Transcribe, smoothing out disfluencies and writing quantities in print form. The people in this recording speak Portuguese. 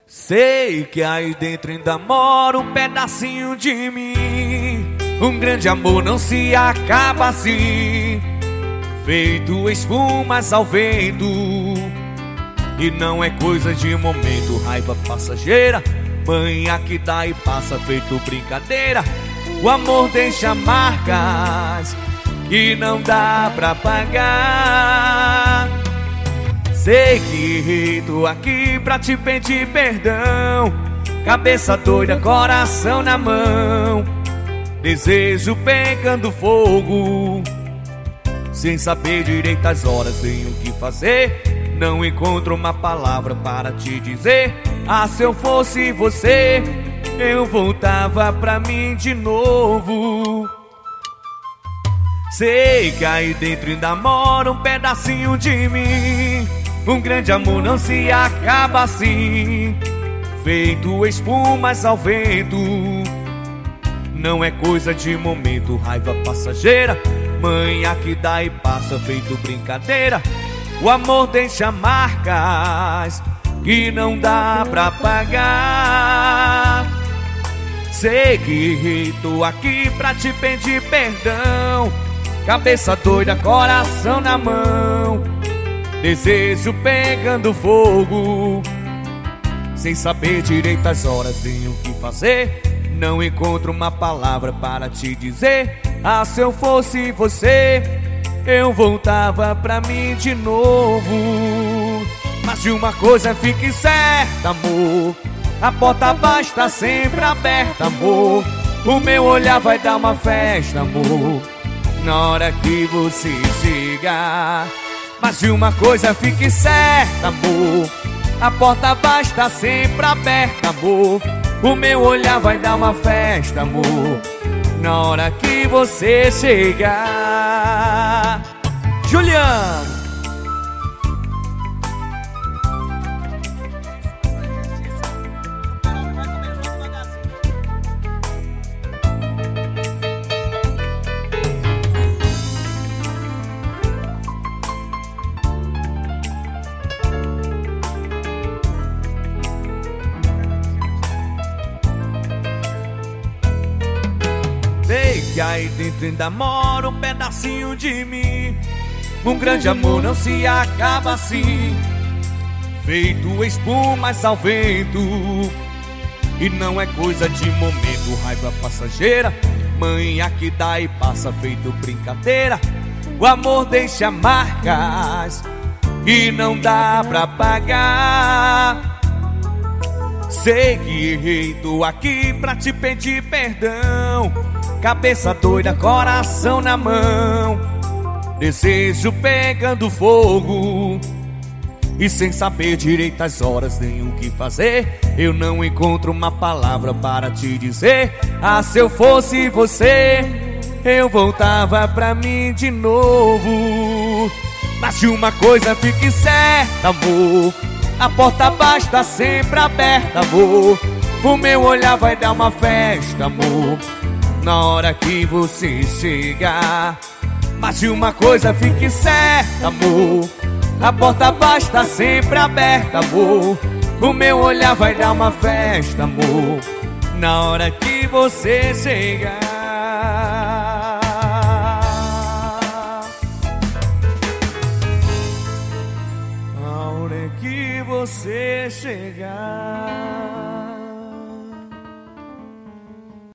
Sei que aí dentro ainda mora um pedacinho de mim. Um grande amor não se acaba assim, feito espumas ao vento. E não é coisa de momento, raiva passageira, manha que dá e passa feito brincadeira. O amor deixa marcas que não dá pra pagar. Sei que errei, tô aqui pra te pedir perdão. Cabeça doida, coração na mão, desejo pegando fogo. Sem saber direito as horas, tenho o que fazer. Não encontro uma palavra para te dizer. Ah, se eu fosse você, eu voltava pra mim de novo. Sei que aí dentro ainda mora um pedacinho de mim. Um grande amor não se acaba assim, feito espumas ao vento. Não é coisa de momento, raiva passageira, manha que dá e passa feito brincadeira. O amor deixa marcas que não dá pra pagar. Sei que errei, tô aqui pra te pedir perdão. Cabeça doida, coração na mão, desejo pegando fogo. Sem saber direito as horas, tenho o que fazer. Não encontro uma palavra para te dizer. Ah, se eu fosse você, eu voltava pra mim de novo. Mas de uma coisa fique certa, amor, a porta baixa tá sempre aberta, amor. O meu olhar vai dar uma festa, amor, na hora que você chegar. Mas de uma coisa fique certa, amor, a porta baixa tá sempre aberta, amor. O meu olhar vai dar uma festa, amor, na hora que você chegar. Juliano. Sei que aí dentro ainda mora um pedacinho de mim. Um grande amor não se acaba assim, feito espumas ao vento. E não é coisa de momento, raiva passageira, manha que dá e passa feito brincadeira. O amor deixa marcas que não dá pra pagar. Sei que errei, tô aqui pra te pedir perdão. Cabeça doida, coração na mão, desejo pegando fogo. E sem saber direito as horas, nem o que fazer, eu não encontro uma palavra para te dizer. Ah, se eu fosse você, eu voltava pra mim de novo. Mas de uma coisa fique certa, amor, a porta baixa tá sempre aberta, amor. O meu olhar vai dar uma festa, amor, na hora que você chegar. Mas de uma coisa fique certa, amor, a porta baixa tá sempre aberta, amor. O meu olhar vai dar uma festa, amor, na hora que você chegar. Na hora que você chegar.